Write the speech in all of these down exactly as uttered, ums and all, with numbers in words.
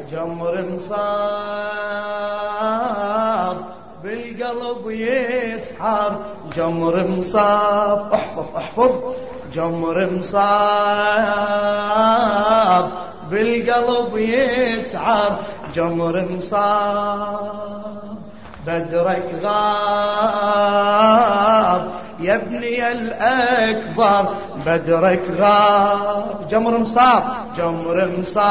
جمر مصاب بالقلب يسحر، جمر مصاب احفظ احفظ، جمر مصاب بالقلب يسعر، جمر مصاب بدرك غاب يا ابني الأكبر، بدرك غاب، جمر مصاب جمر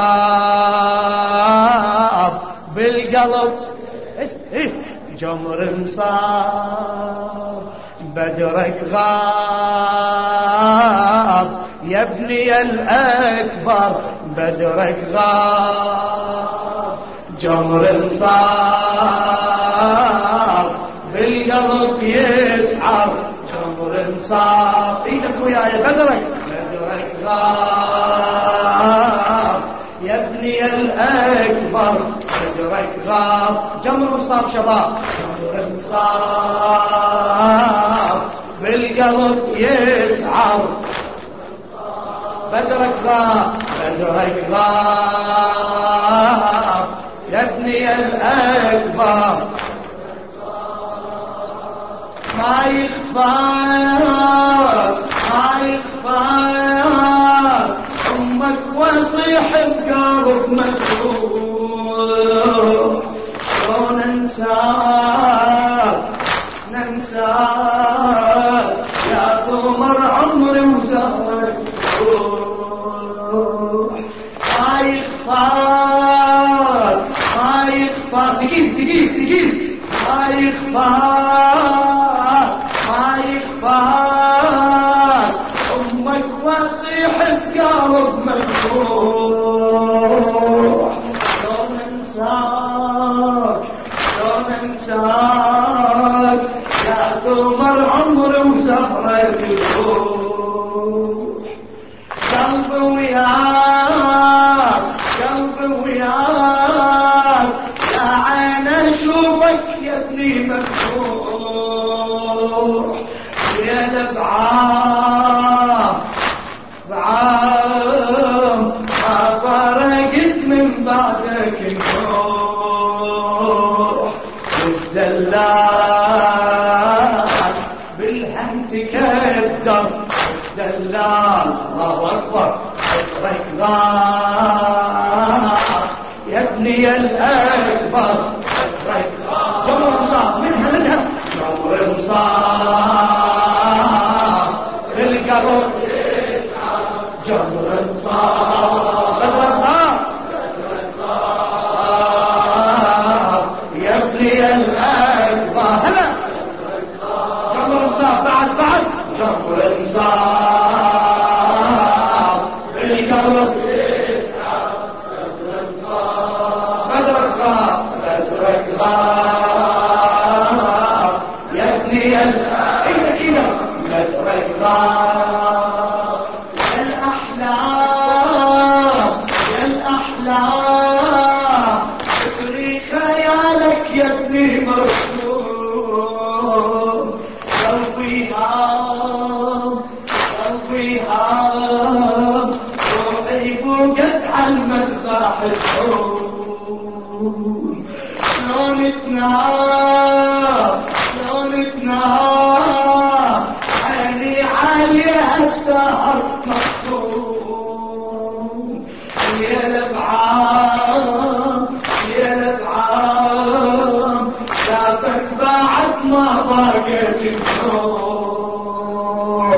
مصاب بالقلب جمر مصاب بدرك غاب يا ابني الأكبر، بدرك غاب، جمر مصاب بالقلب يسعر، جمر مصاب ايدك وياي بدرك بدرك غاب يا ابني الأكبر، بدرك غاب، جمر مصاب شباب، جمر مصاب بالقلب يسعر، بدرك غاب بدرك غاب يا ابني الأكبر، ما يخفاك ما يخفاك أمك وصيح بقلب مجروح، شلون ننساك ننساك يا قمر عمري وزهرك روح، ما يخفاك ما يخفاك دقيق دقيق دقيق ما يخفاك ما يخفاك أمك وصيح بقلب مجروح، شلون انساك شلون انساك يا قمر عمري وزهرك روح، قلبي وياك قلبي وياك يا عين اشوفك يا ابني مفتوح، يا لبعام بعام ما فرقت من بعدك الروح، والدلال بالهم تكدر، الدلال الله اكبر بدرك غاب يا ابني الأكبر، بدرك غاب، جمر مصاب منها منها جمر مصاب بالقلب جمر مصاب بدرك غاب بدرك غاب يا ابني الأكبر، هلا جمر مصاب بعد بعد جمر مصاب بالقلب بدرك غاب بدرك غاب يا ابني ايدك ايدك بدرك غاب، يا الأحلام يا الأحلام فكري خيالك يا ابني مرسوم، قلبي هام قلبي هام روحي بوقت عالمذبح الحوم، شلون تنام شلون تنام عيني عليها السهر مفتوم، يا لبعام يا لبعام شافك بعد ما ضاقت النوم،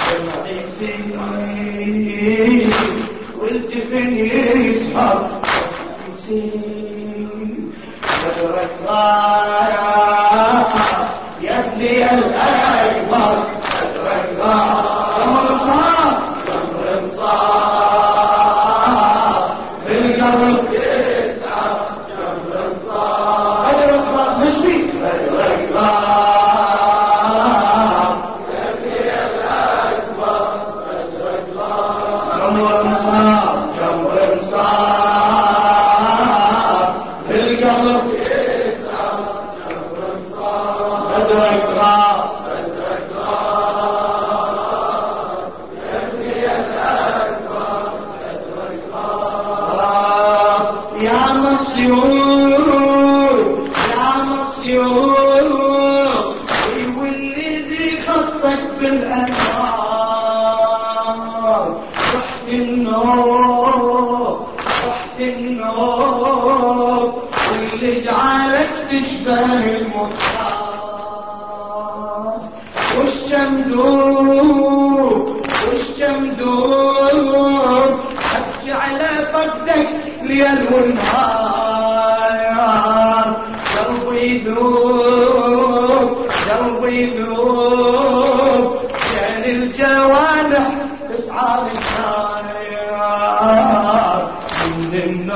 يصير والجفن يسهر يصير، بدرك غاب يا ابني الأكبر، بدرك غاب، جمر مصاب جمر مصاب بالقلب يسعر، جمر مصاب بدرك غاب مشفي بدرك غاب يا ابني الأكبر، بدرك غاب، جمر مصاب جمر مصاب بالقلب يسعر، يدور أبكي على فقدك ليل ونهار قلبي يذوب قلبي يذوب بين الجوانح تسعى النار من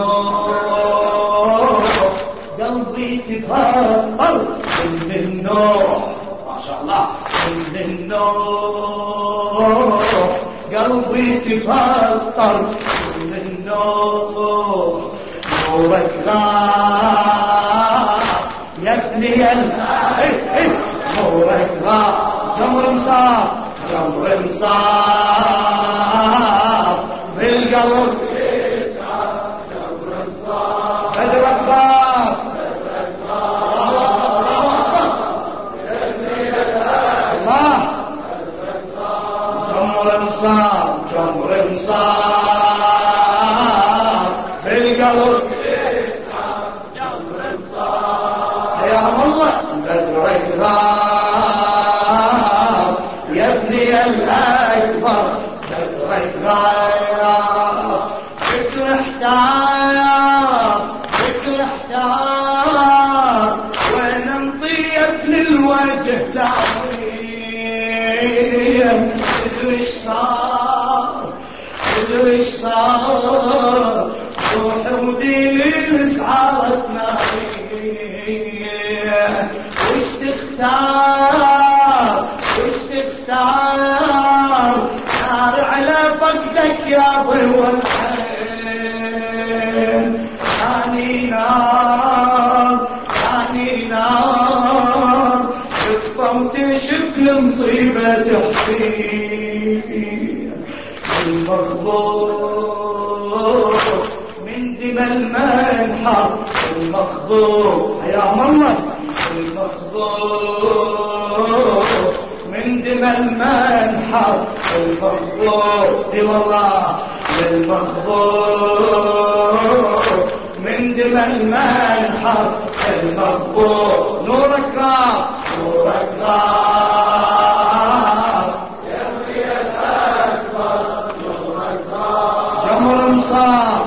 النور قلبي تتهطل من النور ما شاء الله من النور قلبي تتهطل من النور نورك غاب يا ابني نورك غاب جمر مصاب جمر مصاب بالقلب جمر مصاب بدرك غاب الله جمر مصاب جمر مصاب بالقلب بدرك غاب يا ابني الأكبر بدرك غاب فكر احتار فكر احتار وين انطيت للوجه تعظيم تدري ايش صار تدري ايش صار روح وديني لسعارة نارية وش تختار وش تختار نار على فقدك يا ضوء الحين ثاني نار ثاني نار تكفى وتشف المصيبة تحصين المخضوض من دم المنحر المخضوض يا محمد المخضوض من دم المنحر المخضوض اي والله المخضوض من دم المنحر المخضوض نورك غاب نورك غاب يا ابني الأكبر نورك غاب جمر مصاب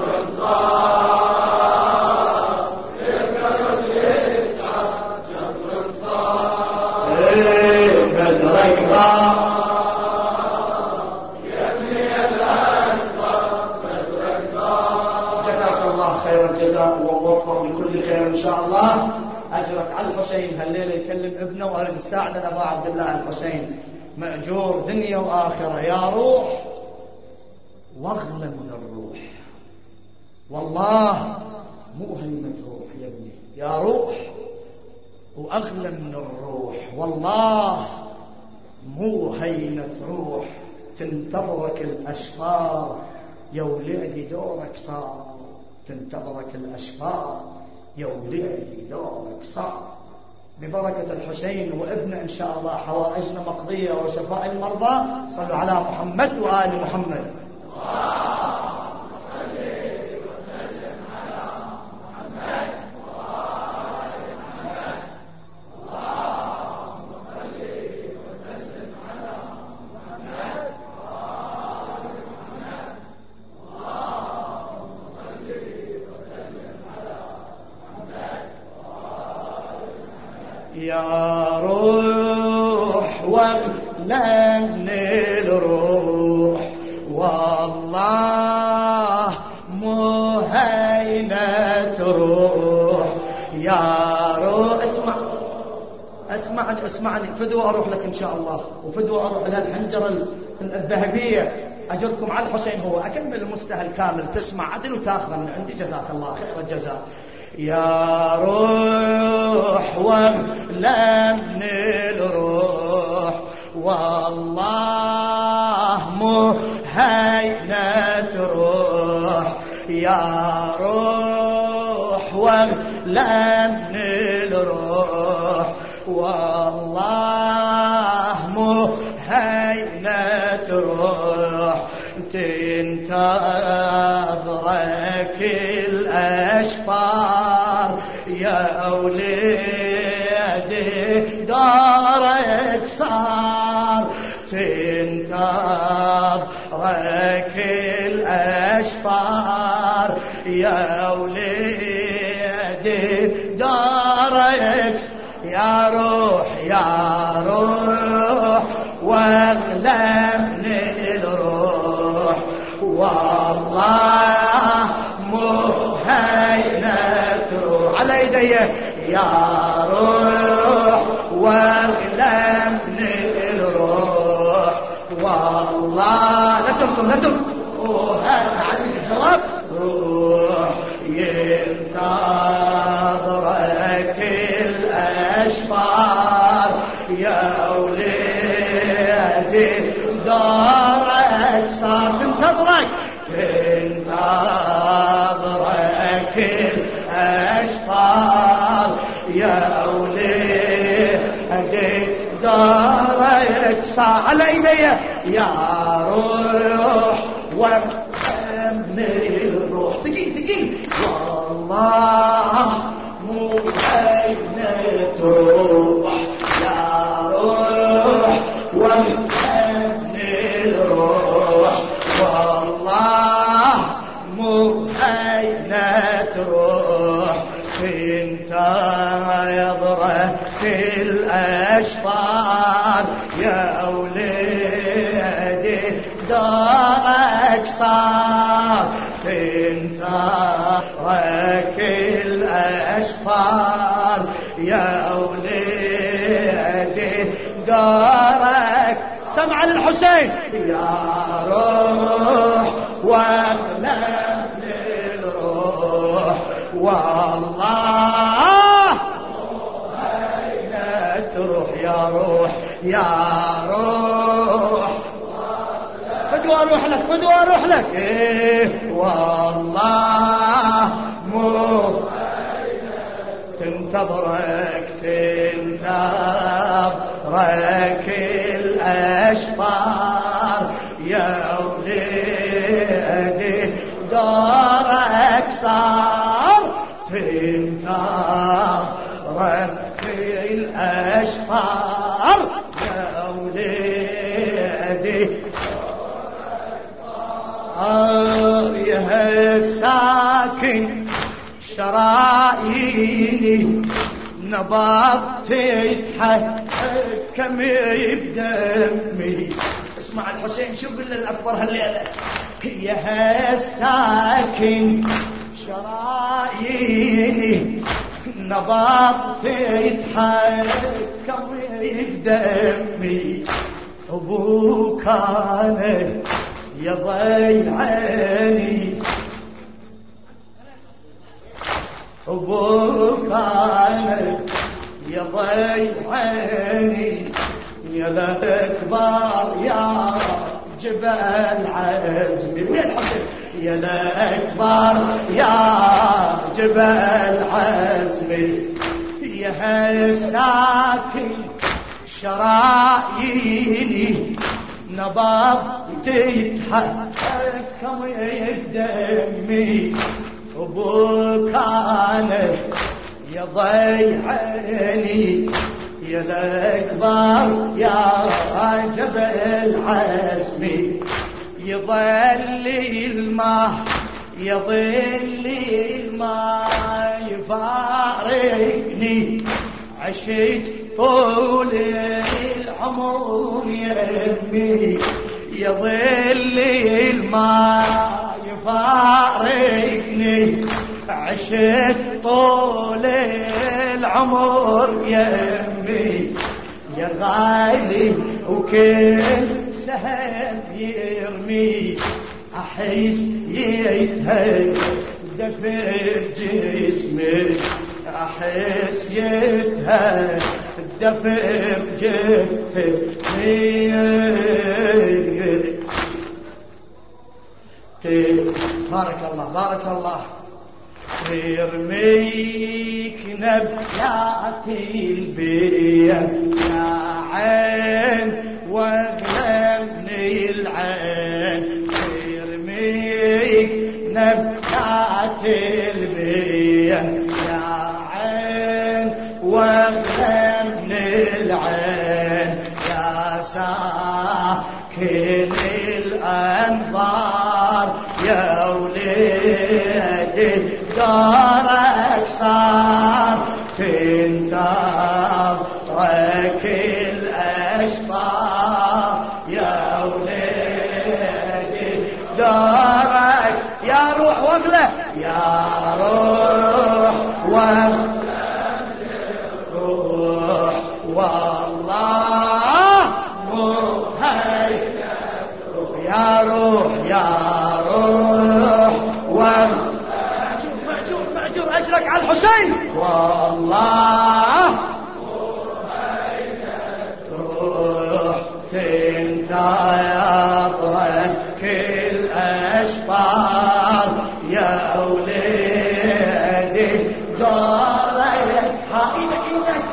إن شاء الله أجرك على الحسين هالليلة يكلم ابنه وأريد الساعة لأبا عبد الله الحسين مأجور دنيا وآخرة يا روح واغلى من الروح والله مو هيمة روح يا ابني يا روح وأغلى من الروح والله مو هينة روح تنتظرك الأشفار يا ولادي دورك صار تنتظرك الأشفار يا ولادي دورك صار ببركة الحسين وابنه إن شاء الله حوائجنا مقضية وشفاء المرضى صلوا على محمد وآل محمد يا روح ولا من الروح والله مو هينة روح يا روح اسمع اسمعني اسمعني فدوة اروح لك ان شاء الله وفدوة اروح لها الحنجرة الذهبية اجركم على الحسين هو اكمل المستهل كامل تسمع عدل وتاخذ من عندي جزاك الله خير الجزاء يا روح ولا من الروح والله مو هينة روح يا روح ولا من الروح والله مو هينة روح تنتظرك الأشفار يا وليدي دارك صار تنتظرك يا وليدي دارك يا روح يا روح واغلى من الروح والله مو هينة روح على يدي يا روح واغلى من الروح والله لا تمكن لا تمكن عليك الجواب روح ينتظرك الأشفار يا وليدي دارك صار تنتظرك تنتظرك الأشفار يا وليدي دارك صار على إيدي يا روح وامني الروح ثقيل ثقيل والله مو هينة روح يا روح وامني الروح والله مو هينة روح انت يضرك الاشفار يا وليدي دارك صار انت رك الاشفار يا وليدي دارك سمع للحسين يا روح واغلى للروح والله اين تروح يا روح يا روح فدوا اروح لك فدوا اروح لك إيه والله مو تنتظرك تنتظرك الاشفار يا وليدي دارك صار تنتظرك الاشفار يا وليدي يا الساكن شراييني نبض تتحكم بدمي اسمع الحسين شوف الأكبر هالليلة يا الساكن شراييني نبض تتحكم بدمي أبوك أنا يا ضي عيني أبوك أنا يا ضي عيني يا الأكبر يا جبل عزمي وين حسين يا الأكبر يا جبل عزمي يا الساكن شراييني نبض تتحكم بدمي أبوك أنا يا ضي عيني يا الأكبر يا جبل عزمي يظل الماء يظل الماء يفارقني عشت طول العمر يمي يظل الماء يفارقني عشت طول العمر يمي يا غالي وكل سهم يرمي أحس يتهدف جسمي أحس يتهدف جسمي بارك الله بارك الله يرميك نبيات البيت يا عين واغلبني العين يرميك نبيات البيت يا عين واغلبني العين يا ساكن الأنظار يا ولي وليدي دارك صار تنتظرك الأشبار يا وليدي دارك يا روح وغلة يا روح وغلة روح والله مهيئ يا روح يا روح ومأجور مأجور مأجور أجرك على الحسين والله روح تنتظرك الأشبار يا وليدي دارك ايدك ايدك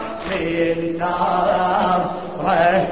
تنتظرك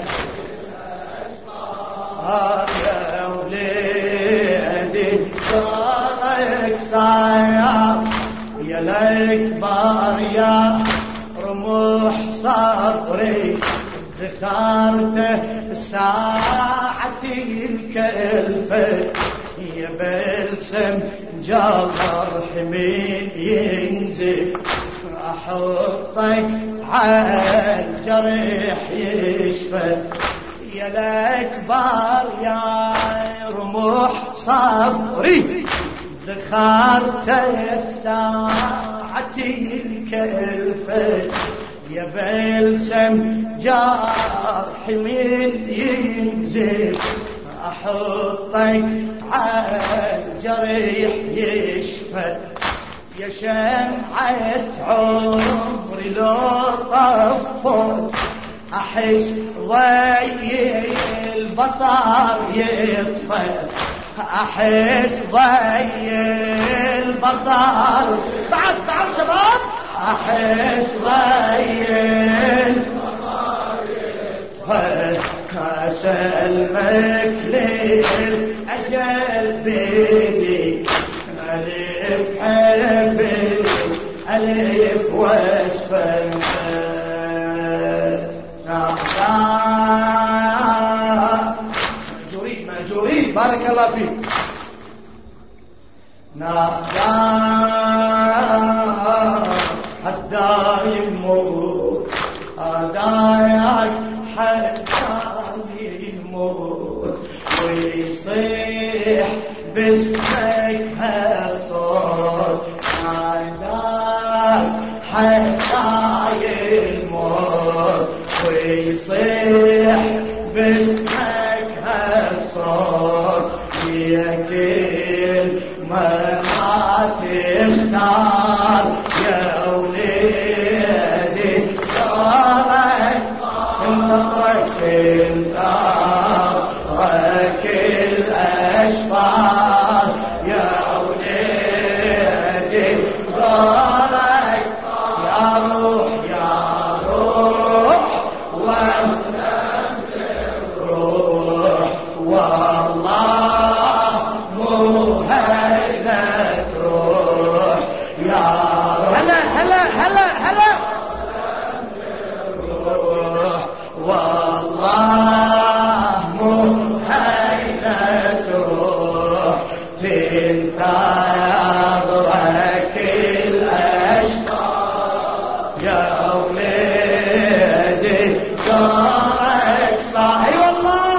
يا وليدي دارك صاير يا الأكبر يا رموح صبري ذكرته ساعة الكلفة يا بلسم جبر حمين ينزل أحطك على الجرح يشفى يا الأكبر يا رموح صبري ذخرت الساعة الكلفة يا بلسم جرح من ينزل أحطك على الجريح يشفى يا شمعة عمري لو طفت أحس ضي البصر يطفى أحس ضي البصر بعد بعد شباب أحس ضي البصر يطفى أسلمك للأجل بيدي ألف حبي ألف واسفل مأجورين مأجورين بارك الله فيك ناداك حتى يموت أدايك حتى يموت ويصيح باسمك هالصوت ناداك حتى يموت ويصيح باسمك هالصوت يا كل ما تختار يا وليدي دارك انتظرك انتظرك الأشبار يا وليدي دارك يا روح يا روح روح والله مهينة روح يا هلا هلا هلا هلا روح والله مهينة روح تنتظرك الأشبار يا وليدي دارك صاحي والله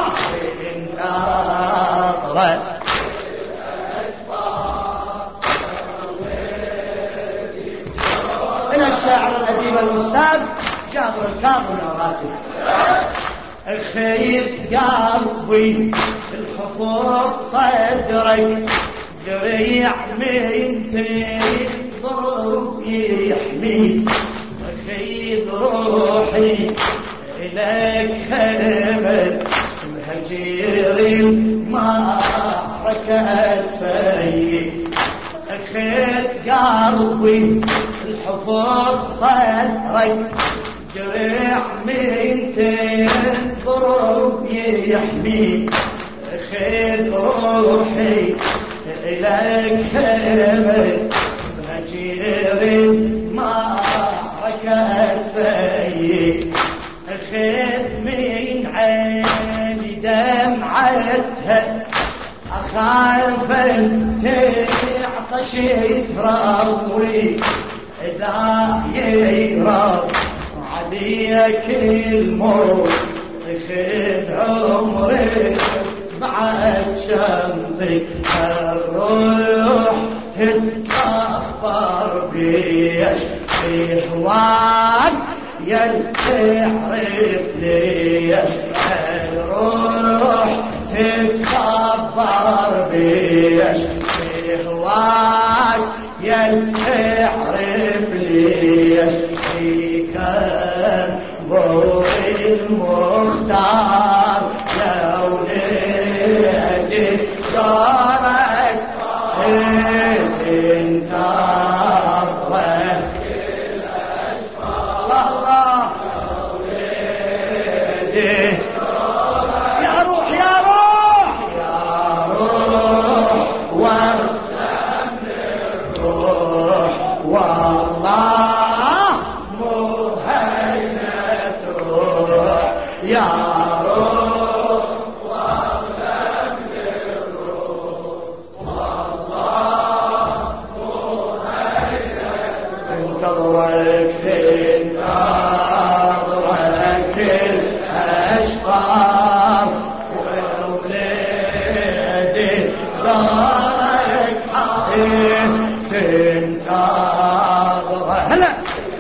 تنتظرك من الشاعر الأديب الأستاذ جابر الكاظم الراتب خيط قلبي الحفور صدرك دريع من تضرب يحميك خيط روحي إليك خبر مهجير المعركة فيك خيط قلبي الحفور صدرك دريع من تضرب يحميك خذ روحي إليك خبر مهجير المعركة فيك خذ من عيني دمعتها أخاف تحرق عطشت ربي إذا يراب عليك الموت خذ عمري بعد شمطي الروح تتكفر بيش في هواك يلتعرف ليش الروح تتكفر بيش في هواك يلتعرف ليش في كان بوري المختار يا وليدي صارت انت الله الله يا وليدي يا روح يا روح يا روح وارحم الروح والله مهينة روح يا روح واغلب الروح والله مهينة تنتظرك تنتظرك الأشفار وولادي دارك حقيق تنتظرك هلا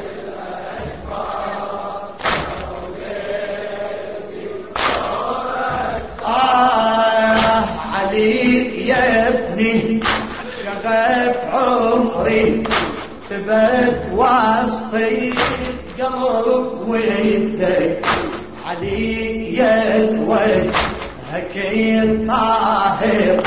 يا ابني شغف عمري ثبت وسطي قلب ويدك علي الوجه هكيل طاهر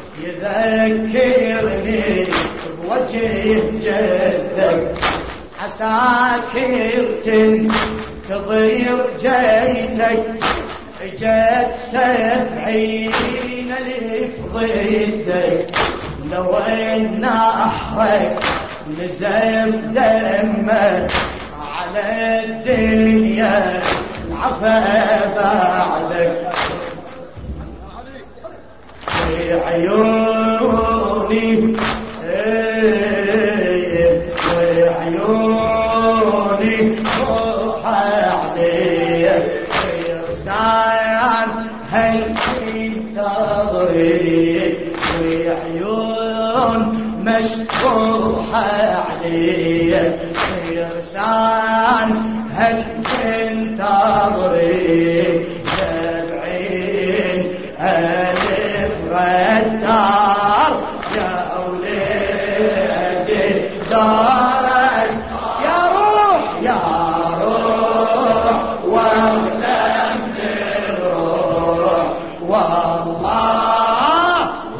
يذكرني بوجه جدك عساكر تنتظر جيتك اجت سبعين الف ضدك لو ان نحرك نزف دمك على الدنيا العفا بعدك في عيوني في عيوني روح عليك هل تنتظري وعيون مشبوحة عليك فرسان هل تنتظري سبعين ألف غدار يا أولادي دارك يا روح يا روح واغلب والله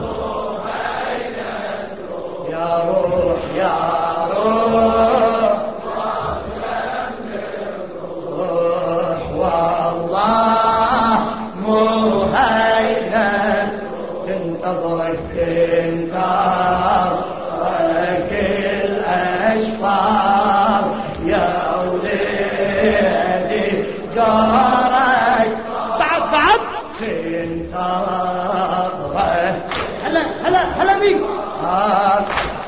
يا روح يا روح روح والله مهينة تنتظرك تنتظرك الأشفار يا وليدي جارك بعد بعد تنتظره هلا هلا هلا بيك آه.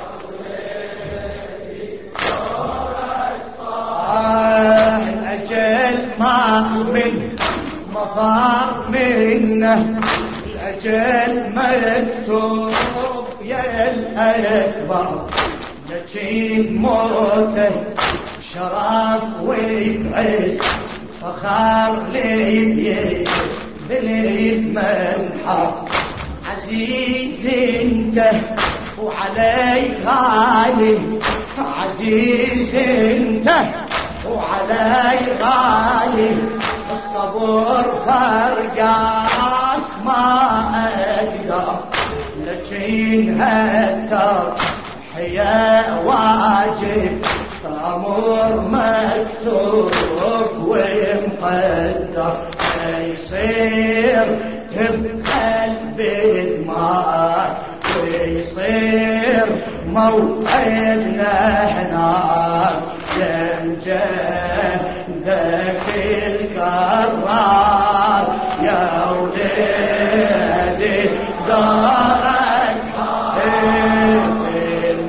آه الأجل ما من مطار منه الأجل مكتوب يا الأكبر لكن موته شرف ويعز فخار لي باليد منحر عزيز انت وعلي غالي عزيز انت وعلي غالي الصبر فرقاك ما اقدر لكن هالتضحية واجب امر مكتوب ومقدر يصير تبقى بالماء ويصير موعدنا هناك يمجدك القرار يا وليدي دارك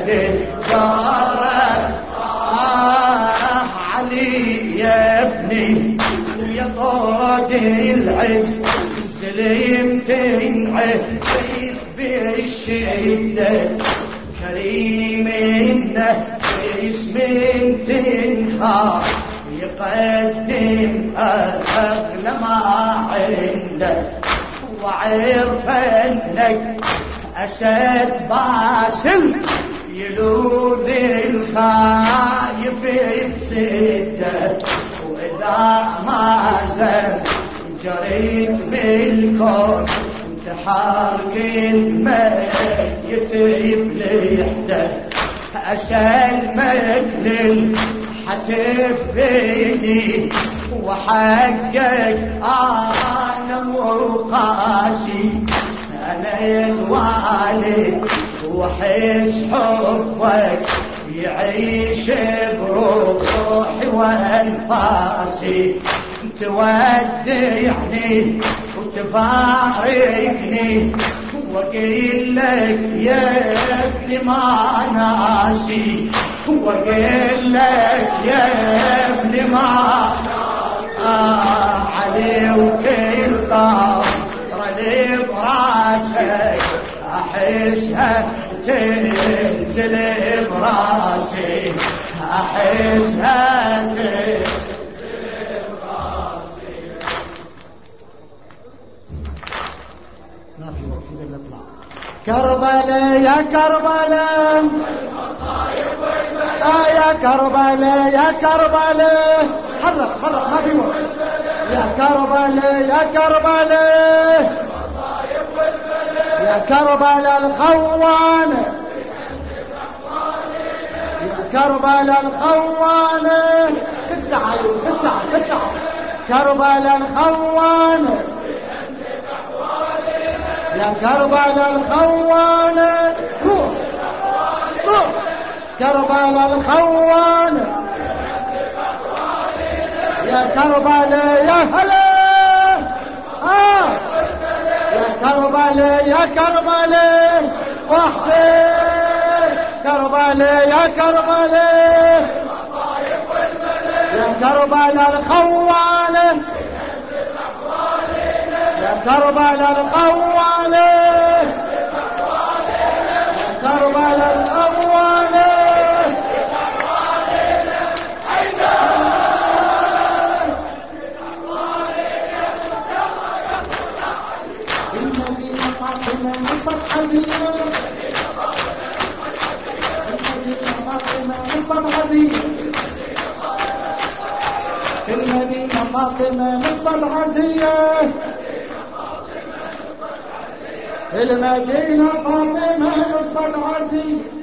دارك آه علي يا ابني ويا طاد العز السليم تنعيش بالشدة كريم إنه اسم تنحار يقدم أغلى ما عنده وعرف انك اسد باسل يلوذ الخايف بسده واذا ما زال جريت بالكون تحارك الميت بلحده اسلمك للحتف بيدي وحقك انا وقاسي انا الوالد وحس حبك يعيش بروحي وانفاسي تودعني وتفارقني وقيل لك يا ابني ما ناسي وقيل لك يا ابني ما آه علي وكل طاهر لي براسك احسها تنزل براسي احسها تنزل براسي. ما في وقت الا نطلع. كربلاء يا كربلاء آه يا كربلاء يا كربلاء حرك حرك ما في وقت. يا كربلاء يا كربلاء يا كربلاء الخوانة يا كربلاء الخوانة تتعال تتعال تتعال كربلاء الخوانة يا كربلاء الخوانة روح روح كربلاء الخوانة يا كربلاء يا هلا آه يا كربلاء يا كربلاء وحسين كربلاء يا كربلاء يا كربلاء الخوانة يا كربلاء الخوانة يا كربلاء الخوانة المدينة فاطمة نصبت عزية المدينة فاطمة نصبت عزية